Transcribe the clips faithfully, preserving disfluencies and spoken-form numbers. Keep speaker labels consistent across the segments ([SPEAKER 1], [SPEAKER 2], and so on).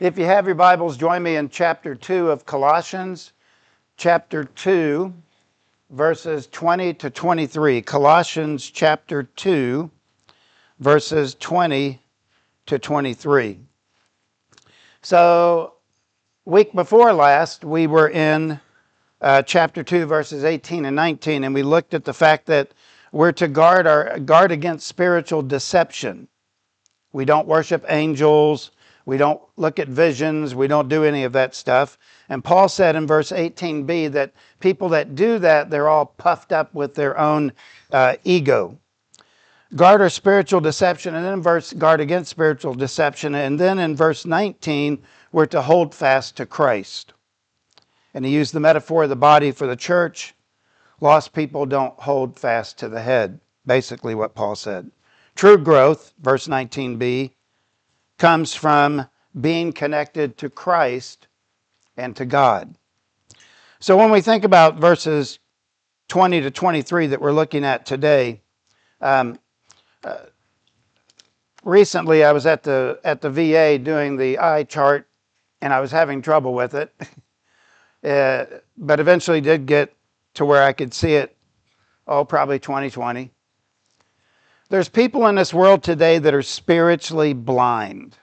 [SPEAKER 1] If you have your Bibles, join me in chapter two of Colossians, chapter two, verses twenty to twenty-three. Colossians chapter two, verses twenty to twenty-three. So, week before last, we were in uh, chapter two, verses eighteen and nineteen, and we looked at the fact that we're to guard our guard against spiritual deception. We don't worship angels. We don't look at visions. We don't do any of that stuff. And Paul said in verse eighteen b that people that do that, they're all puffed up with their own uh, ego. Guard our spiritual deception, and then in verse guard against spiritual deception. And then in verse nineteen, we're to hold fast to Christ. And he used the metaphor of the body for the church. Lost people don't hold fast to the head. Basically what Paul said. True growth, verse nineteen b, comes from being connected to Christ and to God. So when we think about verses twenty to twenty-three that we're looking at today, um, uh, recently I was at the at the V A doing the eye chart, and I was having trouble with it, uh, but eventually did get to where I could see it, oh, probably twenty twenty. There's people in this world today that are spiritually blind.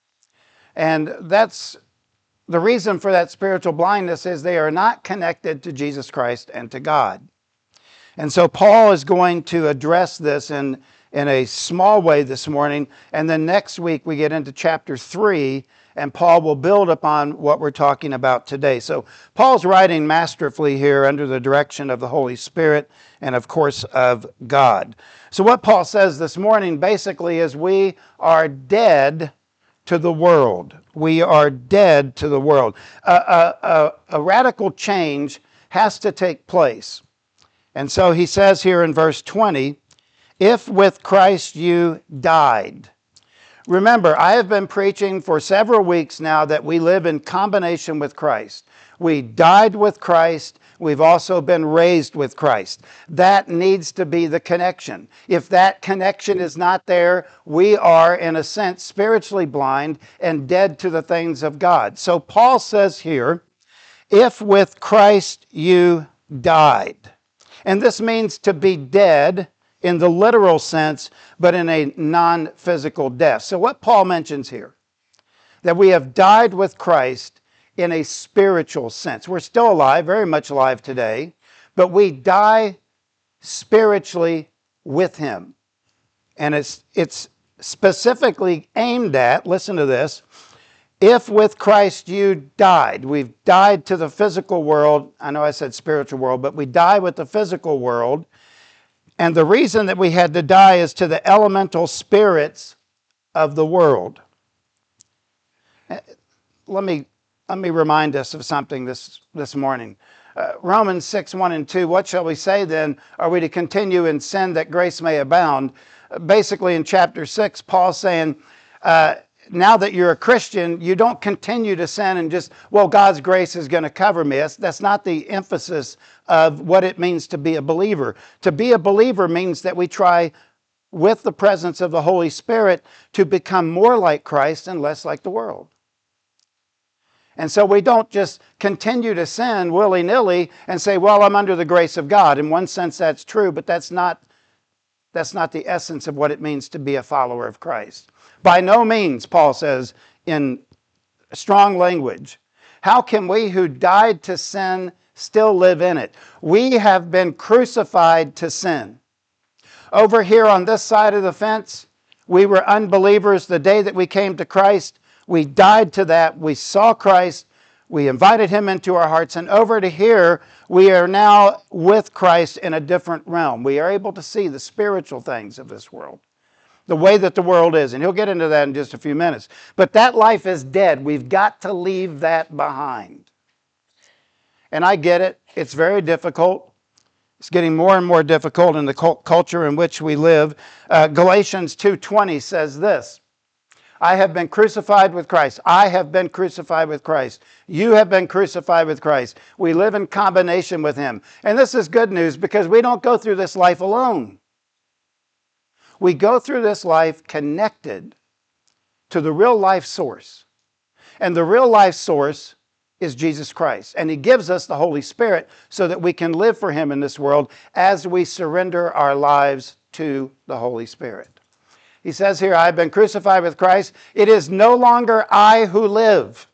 [SPEAKER 1] And that's the reason for that spiritual blindness is they are not connected to Jesus Christ and to God. And so Paul is going to address this in, in a small way this morning. And then next week we get into chapter three, and Paul will build upon what we're talking about today. So Paul's writing masterfully here under the direction of the Holy Spirit and, of course, of God. So what Paul says this morning basically is we are dead to the world. We are dead to the world. A, a, a, a radical change has to take place. And so he says here in verse twenty, if with Christ you died. Remember, I have been preaching for several weeks now that we live in combination with Christ. We died with Christ. We've also been raised with Christ. That needs to be the connection. If that connection is not there, we are, in a sense, spiritually blind and dead to the things of God. So Paul says here, if with Christ you died. And this means to be dead in the literal sense, but in a non-physical death. So what Paul mentions here, that we have died with Christ in a spiritual sense. We're still alive, very much alive today, but we die spiritually with Him. And it's, it's specifically aimed at, listen to this, if with Christ you died. We've died to the physical world. I know I said spiritual world, but we die with the physical world. And the reason that we had to die is to the elemental spirits of the world. Let me, let me remind us of something this, this morning. Uh, Romans six, one and two, what shall we say then? Are we to continue in sin that grace may abound? Uh, basically in chapter six, Paul's saying, uh, now that you're a Christian, you don't continue to sin and just, well, God's grace is going to cover me. That's, that's not the emphasis of what it means to be a believer. To be a believer means that we try, with the presence of the Holy Spirit, to become more like Christ and less like the world. And so we don't just continue to sin willy-nilly and say, well, I'm under the grace of God. In one sense, that's true, but that's not, that's not the essence of what it means to be a follower of Christ. By no means, Paul says in strong language, how can we who died to sin still live in it? We have been crucified to sin. Over here on this side of the fence, we were unbelievers the day that we came to Christ. We died to that. We saw Christ. We invited Him into our hearts. And over to here, we are now with Christ in a different realm. We are able to see the spiritual things of this world, the way that the world is. And he'll get into that in just a few minutes. But that life is dead. We've got to leave that behind. And I get it. It's very difficult. It's getting more and more difficult in the culture in which we live. Uh, Galatians two twenty says this, I have been crucified with Christ. I have been crucified with Christ. You have been crucified with Christ. We live in combination with Him. And this is good news because we don't go through this life alone. We go through this life connected to the real life source. And the real life source is Jesus Christ. And he gives us the Holy Spirit so that we can live for him in this world as we surrender our lives to the Holy Spirit. He says here, I've been crucified with Christ. It is no longer I who live.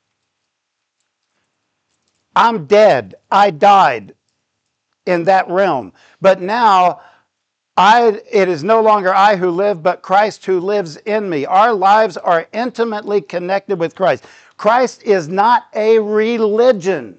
[SPEAKER 1] I'm dead. I died in that realm. But now, I, it is no longer I who live, but Christ who lives in me. Our lives are intimately connected with Christ. Christ is not a religion.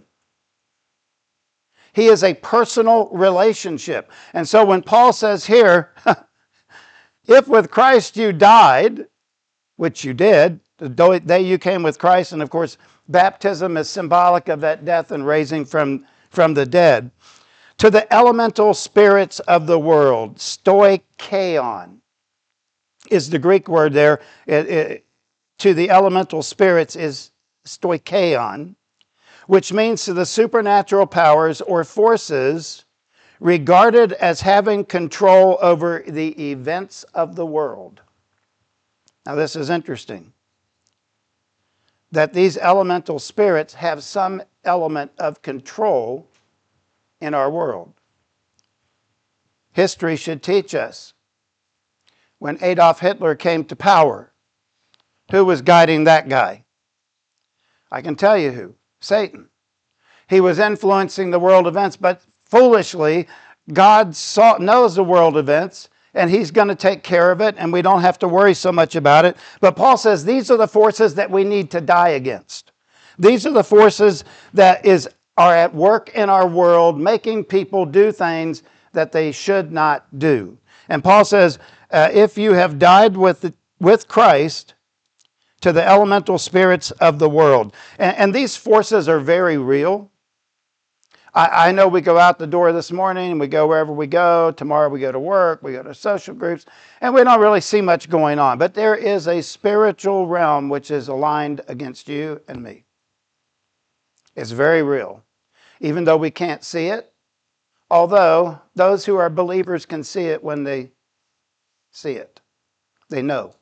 [SPEAKER 1] He is a personal relationship. And so when Paul says here, if with Christ you died, which you did, the day you came with Christ, and of course, baptism is symbolic of that death and raising from, from the dead, to the elemental spirits of the world, stoicheon is the Greek word there. It, it, to the elemental spirits is stoicheon, which means to the supernatural powers or forces regarded as having control over the events of the world. Now this is interesting, that these elemental spirits have some element of control in our world. History should teach us, when Adolf Hitler came to power, who was guiding that guy? I can tell you who. Satan. He was influencing the world events, but foolishly, God saw, knows the world events, and he's going to take care of it, and we don't have to worry so much about it. But Paul says these are the forces that we need to die against. These are the forces that is, are at work in our world, making people do things that they should not do. And Paul says, uh, if you have died with, the, with Christ to the elemental spirits of the world. And, and these forces are very real. I know we go out the door this morning and we go wherever we go. Tomorrow we go to work, we go to social groups, and we don't really see much going on. But there is a spiritual realm which is aligned against you and me. It's very real, even though we can't see it. Although those who are believers can see it when they see it. They know.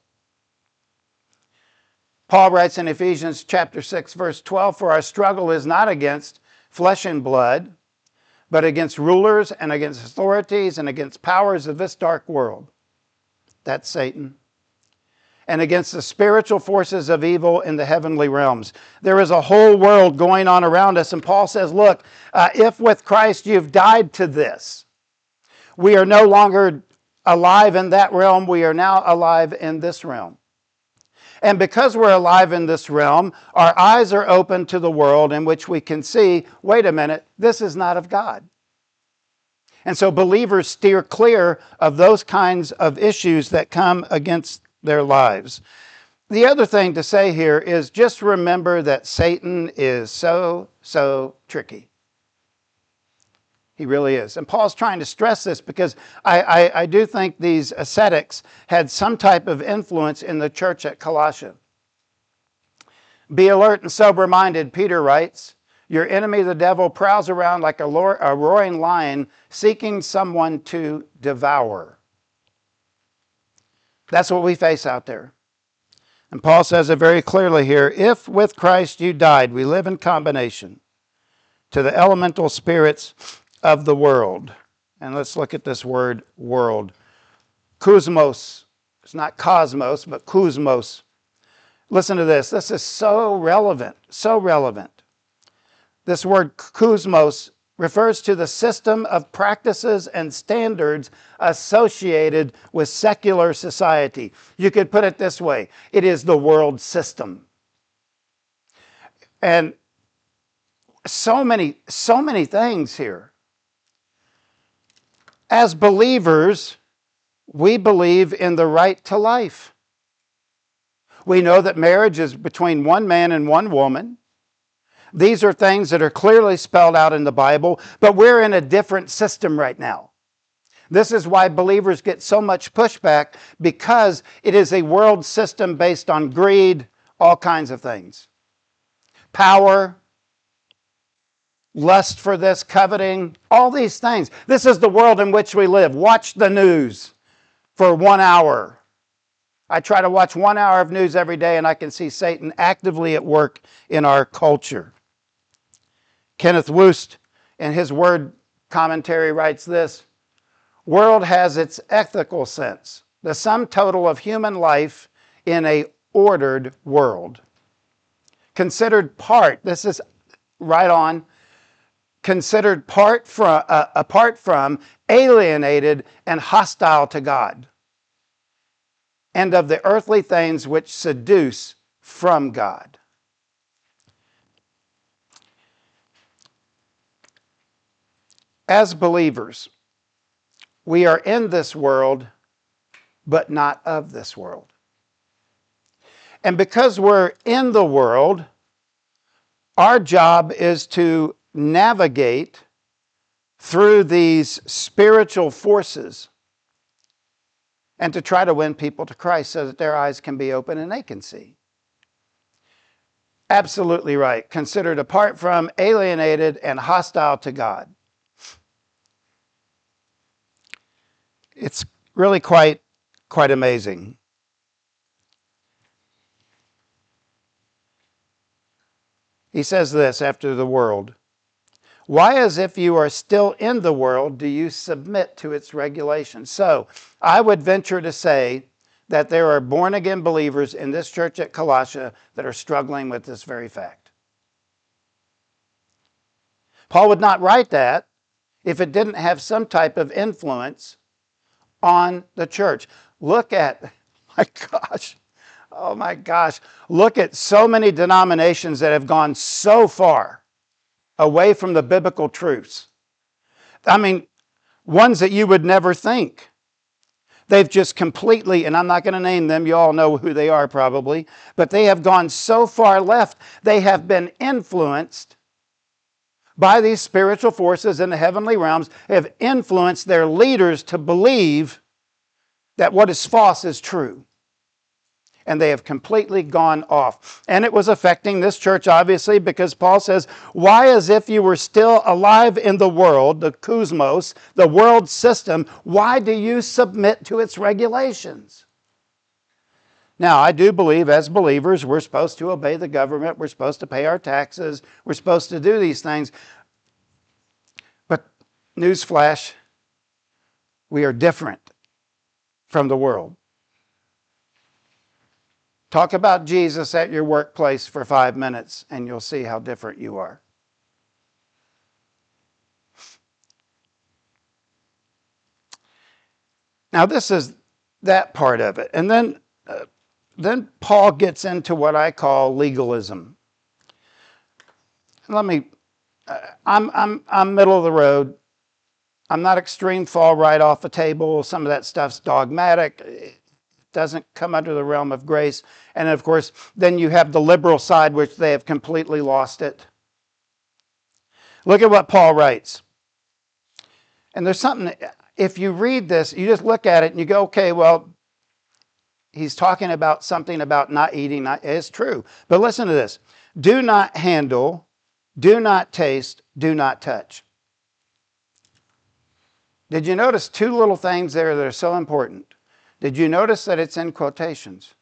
[SPEAKER 1] Paul writes in Ephesians chapter six, verse twelve, for our struggle is not against flesh and blood, but against rulers and against authorities and against powers of this dark world. That's Satan. And against the spiritual forces of evil in the heavenly realms. There is a whole world going on around us. And Paul says, look, uh, if with Christ you've died to this, we are no longer alive in that realm. We are now alive in this realm. And because we're alive in this realm, our eyes are open to the world in which we can see, wait a minute, this is not of God. And so believers steer clear of those kinds of issues that come against their lives. The other thing to say here is just remember that Satan is so, so tricky. He really is. And Paul's trying to stress this because I, I, I do think these ascetics had some type of influence in the church at Colossae. Be alert and sober-minded, Peter writes. Your enemy, the devil, prowls around like a, lore, a roaring lion seeking someone to devour. That's what we face out there. And Paul says it very clearly here. If with Christ you died, we live in combination to the elemental spirits of the world. And let's look at this word, world. Kosmos. It's not cosmos, but kosmos. Listen to this. This is so relevant, so relevant. This word kosmos refers to the system of practices and standards associated with secular society. You could put it this way. It is the world system. And so many, so many things here. As believers, we believe in the right to life. We know that marriage is between one man and one woman. These are things that are clearly spelled out in the Bible, but we're in a different system right now. This is why believers get so much pushback, because it is a world system based on greed, all kinds of things. Power, lust for this, coveting, all these things. This is the world in which we live. Watch the news for one hour. I try to watch one hour of news every day, and I can see Satan actively at work in our culture. Kenneth Woost, in his word commentary, writes this: world has its ethical sense, the sum total of human life in a ordered world. Considered part, this is right on, considered part from, uh, apart from, alienated, and hostile to God, and of the earthly things which seduce from God. As believers, we are in this world, but not of this world. And because we're in the world, our job is to navigate through these spiritual forces and to try to win people to Christ so that their eyes can be open and they can see. Absolutely right. Considered apart from, alienated, and hostile to God. It's really quite, quite amazing. He says this after the world: why, as if you are still in the world, do you submit to its regulations? So, I would venture to say that there are born-again believers in this church at Colossia that are struggling with this very fact. Paul would not write that if it didn't have some type of influence on the church. Look at, my gosh, oh my gosh, look at so many denominations that have gone so far away from the biblical truths. I mean, ones that you would never think. They've just completely, and I'm not going to name them, you all know who they are probably, but they have gone so far left, they have been influenced by these spiritual forces in the heavenly realms, have influenced their leaders to believe that what is false is true. And they have completely gone off. And it was affecting this church, obviously, because Paul says, why, as if you were still alive in the world, the cosmos, the world system, why do you submit to its regulations? Now, I do believe as believers, we're supposed to obey the government, we're supposed to pay our taxes, we're supposed to do these things. But, newsflash, we are different from the world. Talk about Jesus at your workplace for five minutes and you'll see how different you are. Now this is that part of it. And then, uh, then Paul gets into what I call legalism. Let me, uh, I'm, I'm, I'm middle of the road. I'm not extreme, fall right off a table. Some of that stuff's dogmatic. Doesn't come under the realm of grace. And of course, then you have the liberal side, which they have completely lost it. Look at what Paul writes. And there's something, if you read this, you just look at it and you go, okay, well, he's talking about something about not eating. Not, it's true. But listen to this. Do not handle, do not taste, do not touch. Did you notice two little things there that are so important? Did you notice that it's in quotations?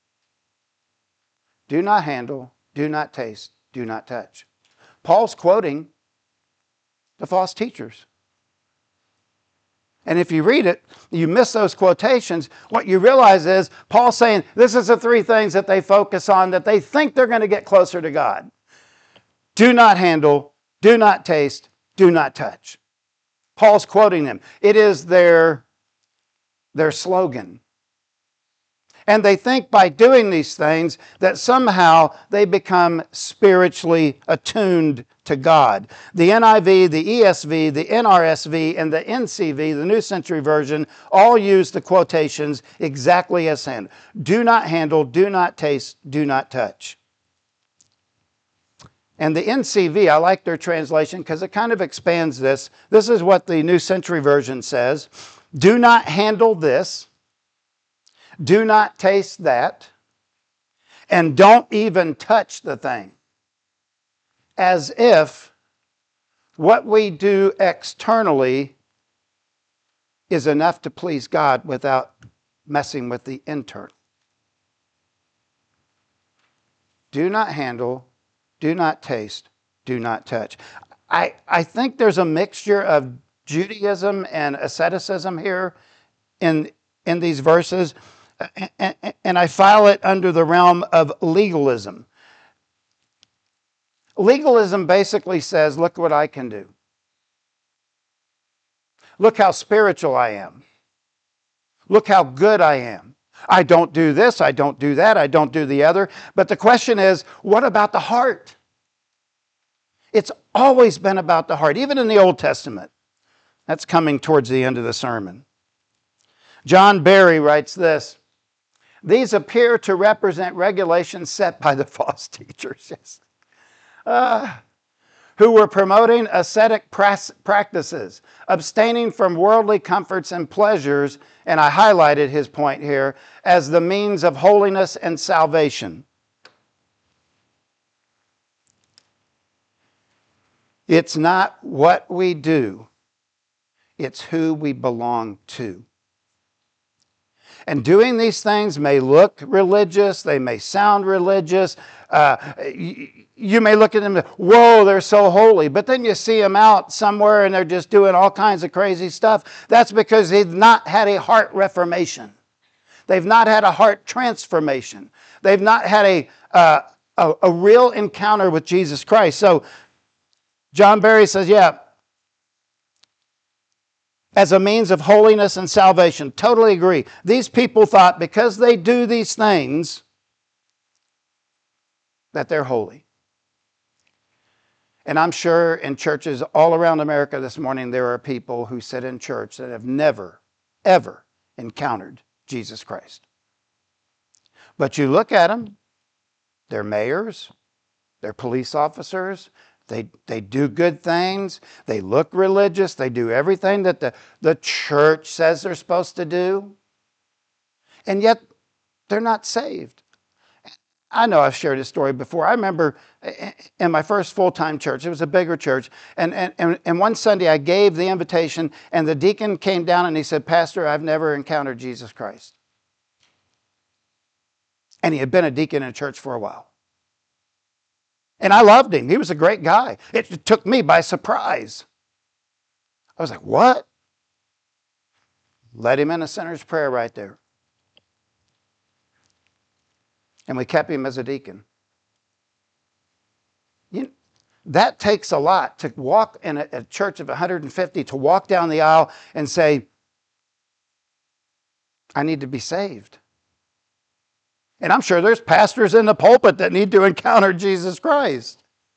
[SPEAKER 1] Do not handle, do not taste, do not touch. Paul's quoting the false teachers. And if you read it, you miss those quotations, what you realize is Paul's saying this is the three things that they focus on that they think they're going to get closer to God. Do not handle, do not taste, do not touch. Paul's quoting them. It is their their slogan. And they think by doing these things that somehow they become spiritually attuned to God. The N I V, the E S V, the N R S V, and the N C V, the New Century Version, all use the quotations exactly as said. Do not handle, do not taste, do not touch. And the N C V, I like their translation because it kind of expands this. This is what the New Century Version says. Do not handle this. Do not taste that. And don't even touch the thing. As if what we do externally is enough to please God without messing with the internal. do not handle, do not taste, do not touch. I, I think there's a mixture of Judaism and asceticism here in, in these verses, and, and I file it under the realm of legalism. Legalism basically says, look what I can do. Look how spiritual I am. Look how good I am. I don't do this, I don't do that, I don't do the other. But the question is, what about the heart? It's always been about the heart, even in the Old Testament. That's coming towards the end of the sermon. John Barry writes this: these appear to represent regulations set by the false teachers, yes, uh, who were promoting ascetic practices, abstaining from worldly comforts and pleasures, and I highlighted his point here, as the means of holiness and salvation. It's not what we do, it's who we belong to. And doing these things may look religious, they may sound religious. Uh, you, you may look at them and, whoa, they're so holy. But then you see them out somewhere and they're just doing all kinds of crazy stuff. That's because they've not had a heart reformation. They've not had a heart transformation. They've not had a, uh, a, a real encounter with Jesus Christ. So John Barry says, yeah, as a means of holiness and salvation. Totally agree. These people thought because they do these things that they're holy. And I'm sure in churches all around America this morning there are people who sit in church that have never, ever encountered Jesus Christ. But you look at them, they're mayors, they're police officers, They, they do good things. They look religious. They do everything that the, the church says they're supposed to do. And yet, they're not saved. I know I've shared this story before. I remember in my first full-time church, it was a bigger church, and, and, and one Sunday I gave the invitation, and the deacon came down and he said, Pastor, I've never encountered Jesus Christ. And he had been a deacon in a church for a while. And I loved him. He was a great guy. It took me by surprise. I was like, what? Led him in a sinner's prayer right there. And we kept him as a deacon. You, that takes a lot to walk in a, a church of one hundred fifty, to walk down the aisle and say, I need to be saved. And I'm sure there's pastors in the pulpit that need to encounter Jesus Christ.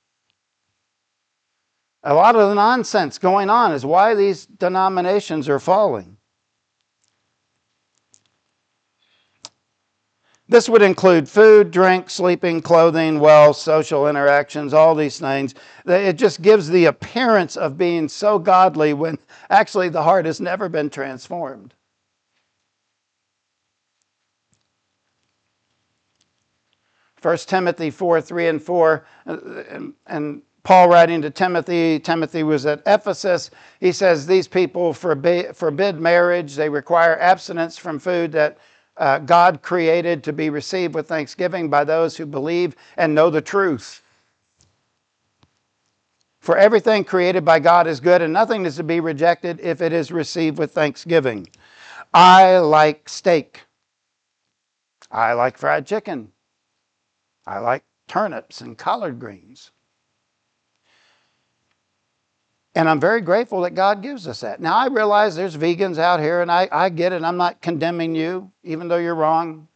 [SPEAKER 1] A lot of the nonsense going on is why these denominations are falling. This would include food, drink, sleeping, clothing, wealth, social interactions, all these things. It just gives the appearance of being so godly when actually the heart has never been transformed. First Timothy four, three and four, and, and Paul writing to Timothy, Timothy was at Ephesus, he says, these people forbid, forbid marriage, they require abstinence from food that uh, God created to be received with thanksgiving by those who believe and know the truth. For everything created by God is good, and nothing is to be rejected if it is received with thanksgiving. I like steak. I like fried chicken. I like turnips and collard greens. And I'm very grateful that God gives us that. Now, I realize there's vegans out here, and I, I get it. I'm not condemning you, even though you're wrong.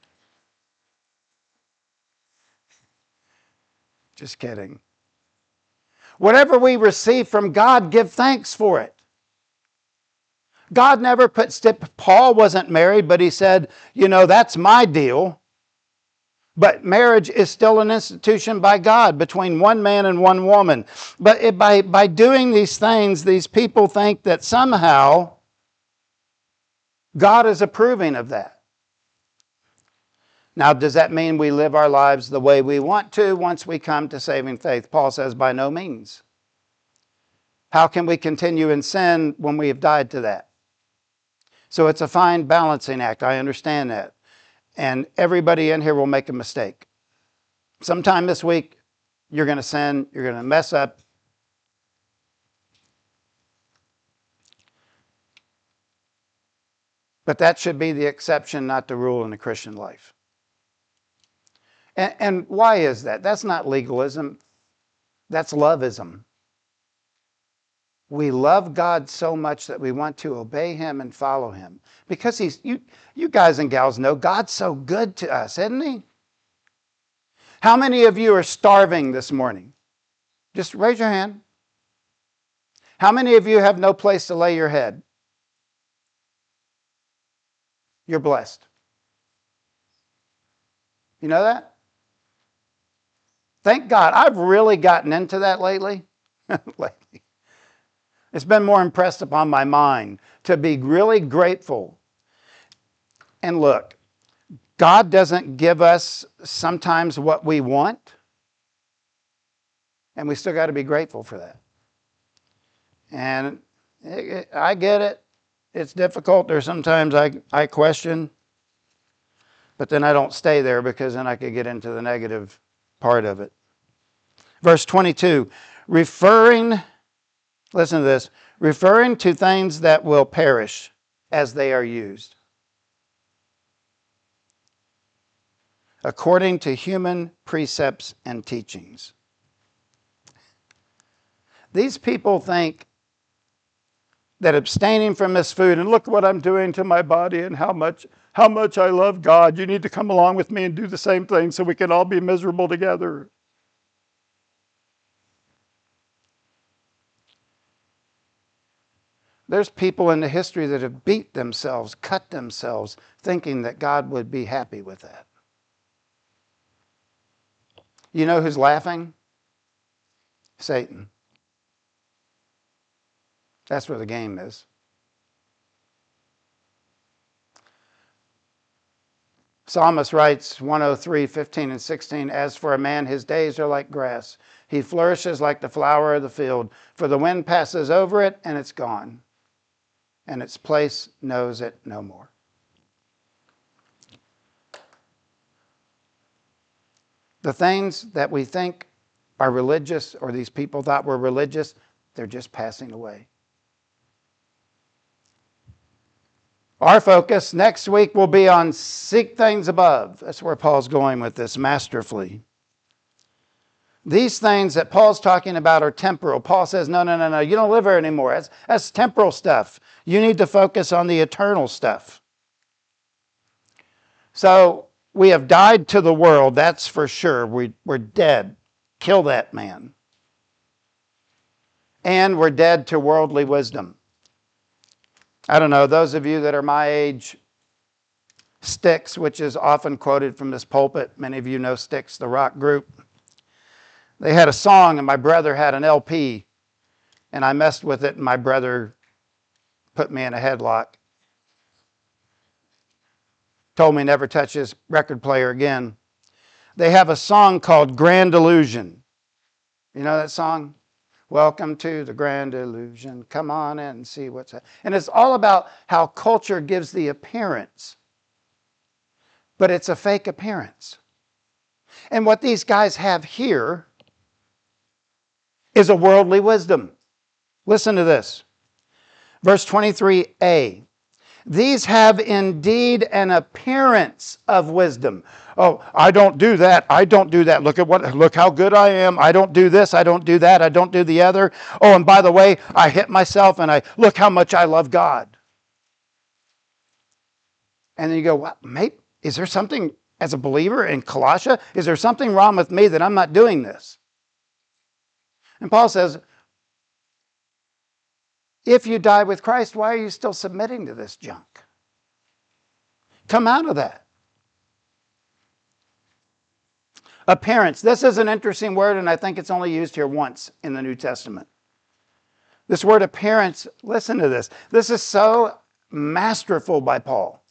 [SPEAKER 1] Just kidding. Whatever we receive from God, give thanks for it. God never put stip. Paul wasn't married, but he said, you know, that's my deal. But marriage is still an institution by God between one man and one woman. But it, by, by doing these things, these people think that somehow God is approving of that. Now, does that mean we live our lives the way we want to once we come to saving faith? Paul says, by no means. How can we continue in sin when we have died to that? So it's a fine balancing act. I understand that. And everybody in here will make a mistake. Sometime this week, you're going to sin, you're going to mess up. But that should be the exception, not the rule in the Christian life. And, and why is that? That's not legalism. That's loveism. We love God so much that we want to obey Him and follow Him. Because He's, you, you guys and gals know God's so good to us, isn't He? How many of you are starving this morning? Just raise your hand. How many of you have no place to lay your head? You're blessed. You know that? Thank God. I've really gotten into that lately. lately. It's been more impressed upon my mind to be really grateful. And look, God doesn't give us sometimes what we want, and we still got to be grateful for that. And it, it, I get it. It's difficult. There's sometimes I, I question, but then I don't stay there because then I could get into the negative part of it. Verse twenty-two, referring... Listen to this. Referring to things that will perish as they are used, according to human precepts and teachings. These people think that abstaining from this food, and look what I'm doing to my body and how much, how much I love God. You need to come along with me and do the same thing so we can all be miserable together. There's people in the history that have beat themselves, cut themselves, thinking that God would be happy with that. You know who's laughing? Satan. That's where the game is. Psalmist writes, one oh three, fifteen and sixteen, as for a man, his days are like grass. He flourishes like the flower of the field. For the wind passes over it, and it's gone. And its place knows it no more. The things that we think are religious, or these people thought were religious, they're just passing away. Our focus next week will be on seek things above. That's where Paul's going with this masterfully. These things that Paul's talking about are temporal. Paul says, no, no, no, no, you don't live here anymore. That's, that's temporal stuff. You need to focus on the eternal stuff. So we have died to the world, that's for sure. We, we're dead. Kill that man. And we're dead to worldly wisdom. I don't know, those of you that are my age, Styx, which is often quoted from this pulpit, many of you know Styx, the rock group. They had a song, and my brother had an L P, and I messed with it, and my brother put me in a headlock. Told me never touch his record player again. They have a song called Grand Illusion. You know that song? Welcome to the Grand Illusion. Come on in and see what's happening. And it's all about how culture gives the appearance, but it's a fake appearance. And what these guys have here is a worldly wisdom. Listen to this. Verse twenty-three a. These have indeed an appearance of wisdom. Oh, I don't do that. I don't do that. Look at what, look how good I am. I don't do this. I don't do that. I don't do the other. Oh, and by the way, I hit myself and I look how much I love God. And then you go, what, mate, is there something as a believer in Colossia? Is there something wrong with me that I'm not doing this? And Paul says, if you die with Christ, why are you still submitting to this junk? Come out of that. Appearance. This is an interesting word, and I think it's only used here once in the New Testament. This word appearance, listen to this. This is so masterful by Paul.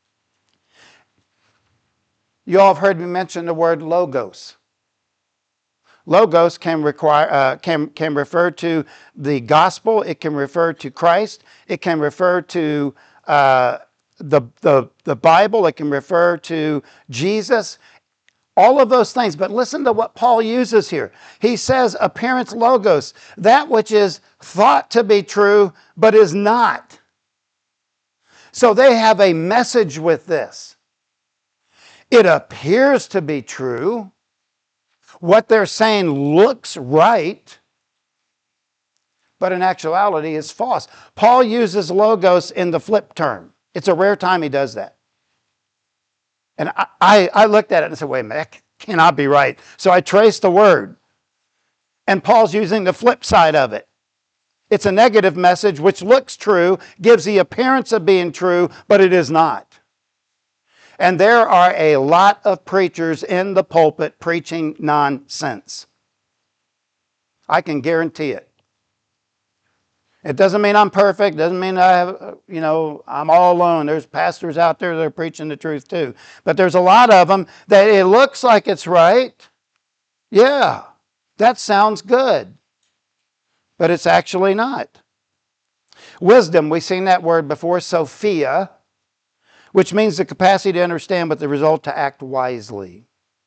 [SPEAKER 1] You all have heard me mention the word logos. Logos can require uh, can can refer to the gospel. It can refer to Christ. It can refer to uh, the the the Bible. It can refer to Jesus. All of those things. But listen to what Paul uses here. He says appearance logos, that which is thought to be true, but is not. So they have a message with this. It appears to be true. What they're saying looks right, but in actuality is false. Paul uses logos in the flip term. It's a rare time he does that. And I, I, I looked at it and said, wait a minute, that cannot be right. So I traced the word. And Paul's using the flip side of it. It's a negative message which looks true, gives the appearance of being true, but it is not. And there are a lot of preachers in the pulpit preaching nonsense. I can guarantee it. It doesn't mean I'm perfect. Doesn't mean I have, you know, I'm all alone. There's pastors out there that are preaching the truth too. But there's a lot of them that it looks like it's right. Yeah, that sounds good. But it's actually not. Wisdom, we've seen that word before, Sophia, which means the capacity to understand, but the result to act wisely.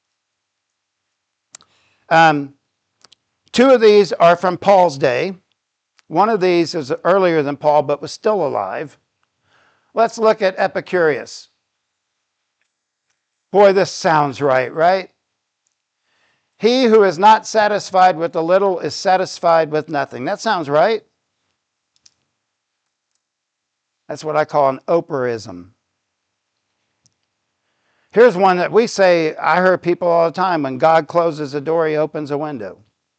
[SPEAKER 1] Um, two of these are from Paul's day. One of these is earlier than Paul, but was still alive. Let's look at Epicurus. Boy, this sounds right, right? He who is not satisfied with a little is satisfied with nothing. That sounds right. That's what I call an Oprahism. Here's one that we say, I hear people all the time, when God closes a door, he opens a window.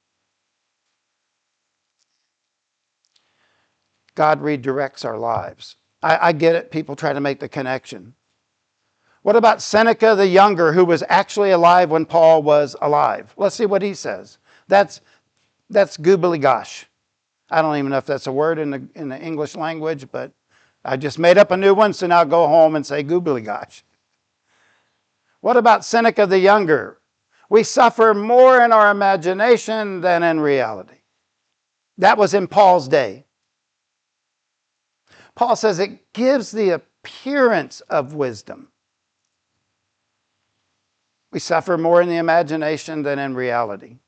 [SPEAKER 1] God redirects our lives. I, I get it. People try to make the connection. What about Seneca the Younger, who was actually alive when Paul was alive? Let's see what he says. That's, that's goobly gosh. I don't even know if that's a word in the, in the English language, but I just made up a new one, so now go home and say goobly gosh. What about Seneca the Younger? We suffer more in our imagination than in reality. That was in Paul's day. Paul says it gives the appearance of wisdom. We suffer more in the imagination than in reality.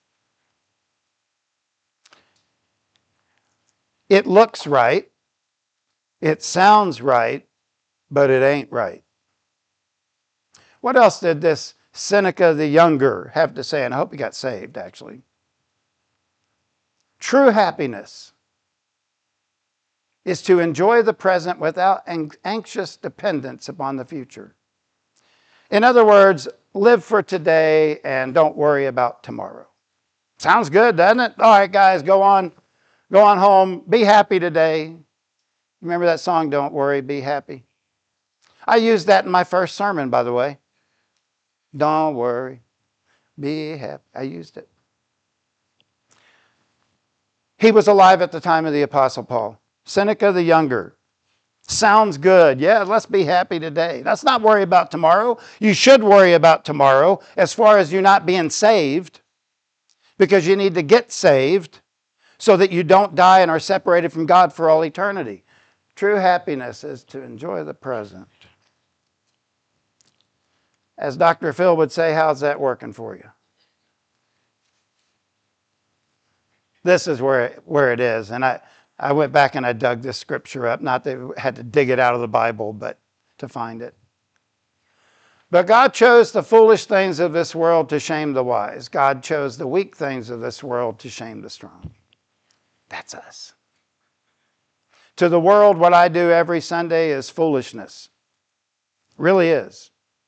[SPEAKER 1] It looks right. It sounds right, but it ain't right. What else did this Seneca the Younger have to say? And I hope he got saved, actually. True happiness is to enjoy the present without anxious dependence upon the future. In other words, live for today and don't worry about tomorrow. Sounds good, doesn't it? All right, guys, go on, go on home. Be happy today. Remember that song, Don't Worry, Be Happy? I used that in my first sermon, by the way. Don't worry, be happy. I used it. He was alive at the time of the Apostle Paul. Seneca the Younger. Sounds good. Yeah, let's be happy today. Let's not worry about tomorrow. You should worry about tomorrow as far as you not being saved, because you need to get saved so that you don't die and are separated from God for all eternity. True happiness is to enjoy the present. As Doctor Phil would say, how's that working for you? This is where it, where it is. And I, I went back and I dug this scripture up. Not that I had to dig it out of the Bible, but to find it. But God chose the foolish things of this world to shame the wise. God chose the weak things of this world to shame the strong. That's us. To the world, what I do every Sunday is foolishness. Really is.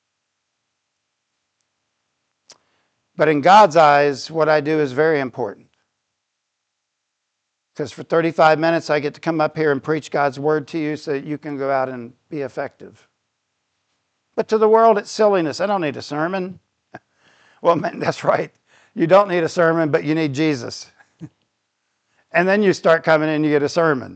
[SPEAKER 1] But in God's eyes, what I do is very important. Because for thirty-five minutes, I get to come up here and preach God's word to you so that you can go out and be effective. But to the world, it's silliness. I don't need a sermon. Well, man, that's right. You don't need a sermon, but you need Jesus. And then you start coming in and you get a sermon.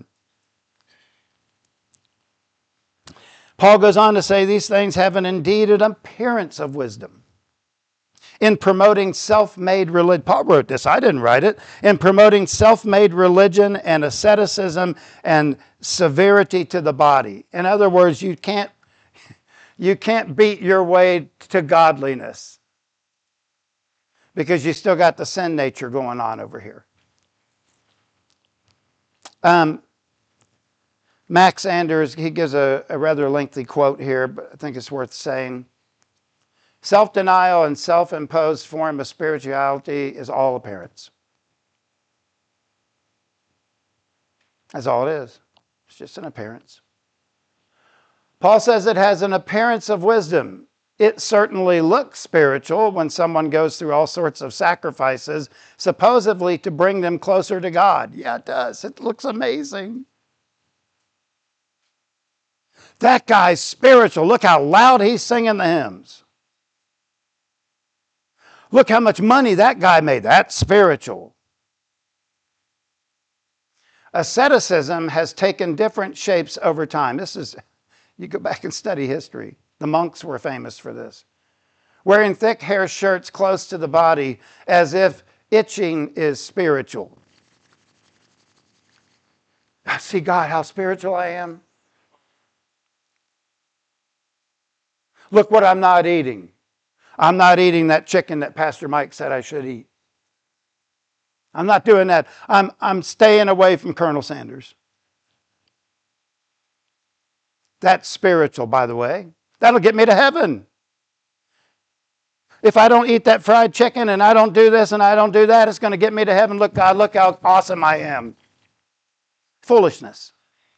[SPEAKER 1] Paul goes on to say these things have an indeed an appearance of wisdom. In promoting self-made religion, Paul wrote this, I didn't write it. In promoting self-made religion and asceticism and severity to the body. In other words, you can't, you can't beat your way to godliness. because you still got the sin nature going on over here. Um, Max Anders, he gives a, a rather lengthy quote here, but I think it's worth saying. Self-denial and self-imposed form of spirituality is all appearance. That's all it is. It's just an appearance. Paul says it has an appearance of wisdom. It certainly looks spiritual when someone goes through all sorts of sacrifices, supposedly to bring them closer to God. Yeah, it does. It looks amazing. That guy's spiritual. Look how loud he's singing the hymns. Look how much money that guy made. That's spiritual. Asceticism has taken different shapes over time. This is, you go back and study history. The monks were famous for this. Wearing thick hair shirts close to the body as if itching is spiritual. See, God, how spiritual I am. Look what I'm not eating. I'm not eating that chicken that Pastor Mike said I should eat. I'm not doing that. I'm, I'm staying away from Colonel Sanders. That's spiritual, by the way. That'll get me to heaven. If I don't eat that fried chicken and I don't do this and I don't do that, it's going to get me to heaven. Look, God, look how awesome I am. Foolishness.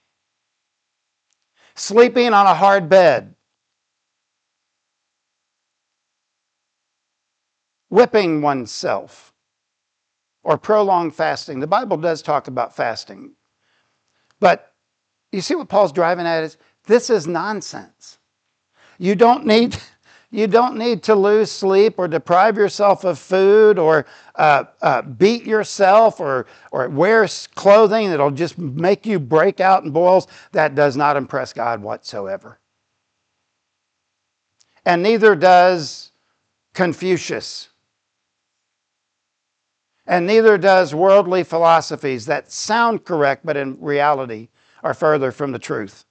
[SPEAKER 1] Sleeping on a hard bed. Whipping oneself. Or prolonged fasting. The Bible does talk about fasting. But you see what Paul's driving at is, this is nonsense. You don't need, you don't need to lose sleep or deprive yourself of food or uh, uh, beat yourself or, or wear clothing that'll just make you break out in boils. That does not impress God whatsoever. And neither does Confucius. And neither does worldly philosophies that sound correct, but in reality are further from the truth.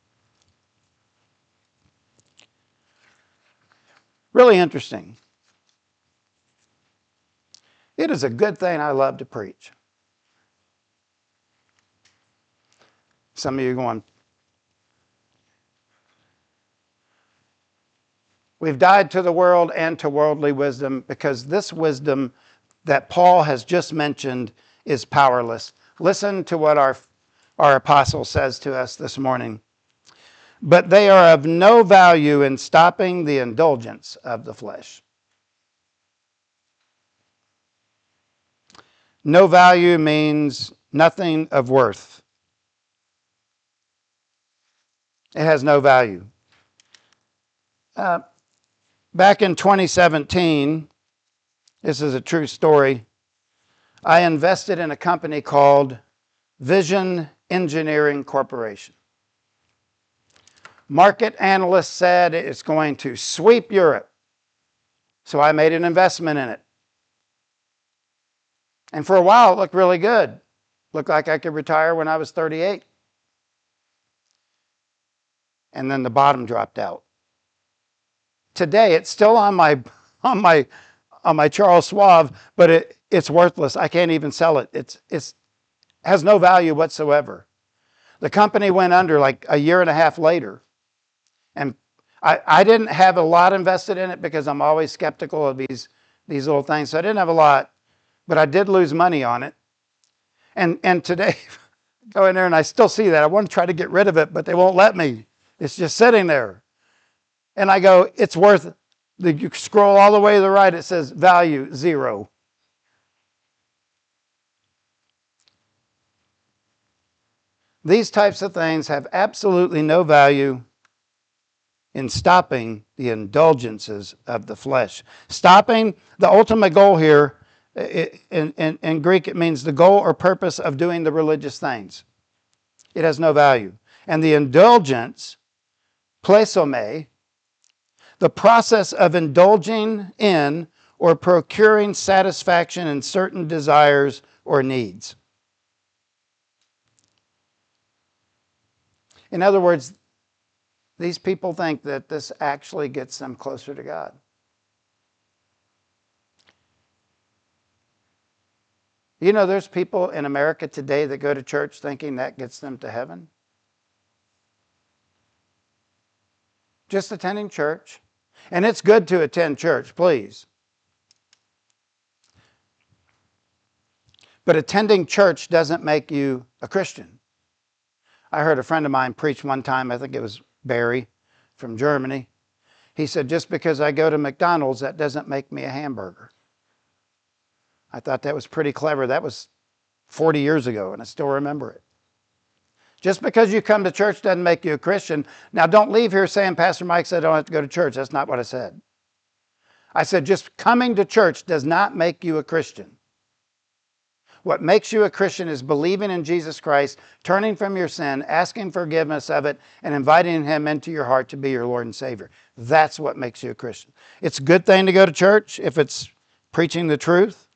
[SPEAKER 1] Really interesting. It is a good thing I love to preach. Some of you are going, we've died to the world and to worldly wisdom because this wisdom that Paul has just mentioned is powerless. Listen to what our, our apostle says to us this morning. But they are of no value in stopping the indulgence of the flesh. No value means nothing of worth. It has no value. Uh, back in twenty seventeen, this is a true story, I invested in a company called Vision Engineering Corporation. Market analysts said it's going to sweep Europe. So I made an investment in it. And for a while, it looked really good. Looked like I could retire when I was thirty-eight. And then the bottom dropped out. Today, it's still on my on my on my Charles Schwab, but it, it's worthless. I can't even sell it. It's it's has no value whatsoever. The company went under like a year and a half later. And I, I didn't have a lot invested in it because I'm always skeptical of these, these little things. So I didn't have a lot, but I did lose money on it. And and today, go in there and I still see that. I want to try to get rid of it, but they won't let me. It's just sitting there. And I go, it's worth it. You scroll all the way to the right, it says value zero. These types of things have absolutely no value in stopping the indulgences of the flesh. Stopping, the ultimate goal here, in, in, in Greek it means the goal or purpose of doing the religious things. It has no value. And the indulgence, pleisome, the process of indulging in or procuring satisfaction in certain desires or needs. In other words, these people think that this actually gets them closer to God. You know, there's people in America today that go to church thinking that gets them to heaven. Just attending church. And it's good to attend church, please. But attending church doesn't make you a Christian. I heard a friend of mine preach one time, I think it was Barry from Germany. He said, just because I go to McDonald's, that doesn't make me a hamburger. I thought that was pretty clever. That was forty years ago, and I still remember it. Just because you come to church doesn't make you a Christian. Now, don't leave here saying, Pastor Mike said I don't have to go to church. That's not what I said. I said just coming to church does not make you a Christian. What makes you a Christian is believing in Jesus Christ, turning from your sin, asking forgiveness of it, and inviting Him into your heart to be your Lord and Savior. That's what makes you a Christian. It's a good thing to go to church if it's preaching the truth.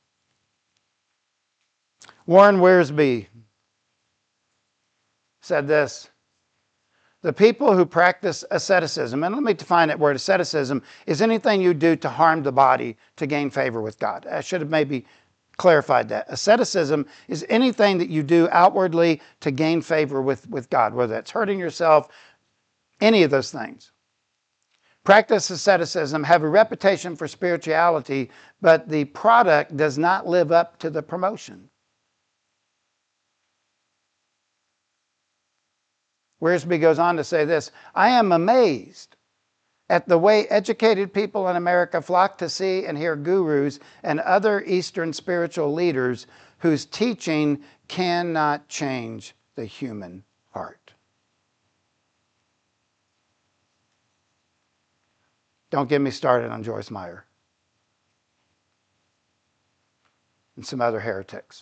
[SPEAKER 1] Warren Wiersbe said this: the people who practice asceticism, and let me define that word, asceticism, is anything you do to harm the body to gain favor with God. I should have maybe clarified that. Asceticism is anything that you do outwardly to gain favor with, with God, whether that's hurting yourself, any of those things. Practice asceticism, have a reputation for spirituality, but the product does not live up to the promotion. Wiersbe goes on to say this: I am amazed at the way educated people in America flock to see and hear gurus and other Eastern spiritual leaders whose teaching cannot change the human heart. Don't get me started on Joyce Meyer and some other heretics.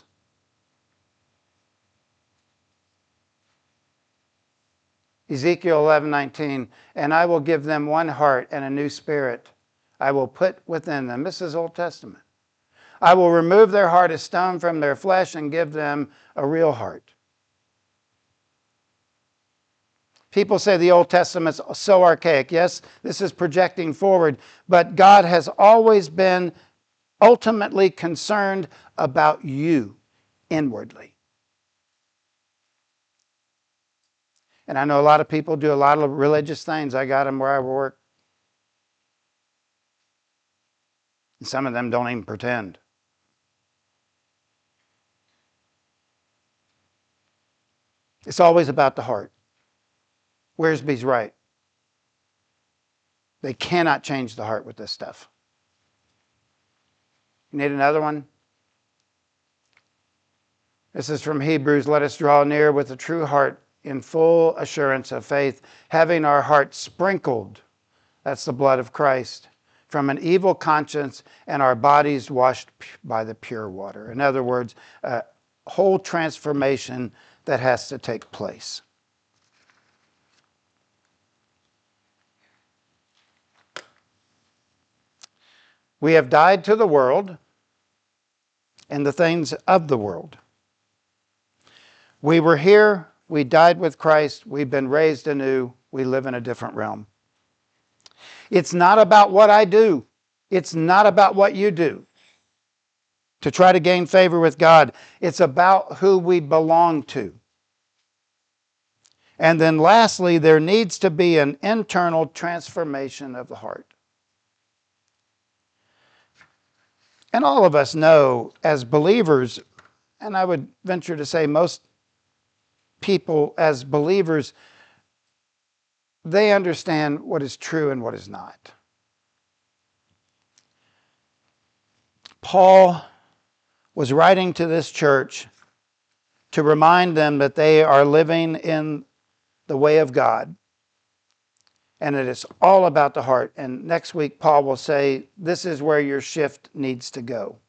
[SPEAKER 1] Ezekiel eleven nineteen, and I will give them one heart and a new spirit I will put within them. This is Old Testament. I will remove their heart of stone from their flesh and give them a real heart. People say the Old Testament's so archaic. Yes, this is projecting forward, but God has always been ultimately concerned about you inwardly. And I know a lot of people do a lot of religious things. I got them where I work. And some of them don't even pretend. It's always about the heart. Wiersbe's right. They cannot change the heart with this stuff. You need another one? This is from Hebrews. Let us draw near with a true heart in full assurance of faith, having our hearts sprinkled, that's the blood of Christ, from an evil conscience and our bodies washed by the pure water. In other words, a whole transformation that has to take place. We have died to the world and the things of the world. We were here, we died with Christ, we've been raised anew, we live in a different realm. It's not about what I do. It's not about what you do to try to gain favor with God. It's about who we belong to. And then lastly, there needs to be an internal transformation of the heart. And all of us know as believers, and I would venture to say most people as believers, they understand what is true and what is not. Paul was writing to this church to remind them that they are living in the way of God and that it's all about the heart. And next week, Paul will say, this is where your shift needs to go.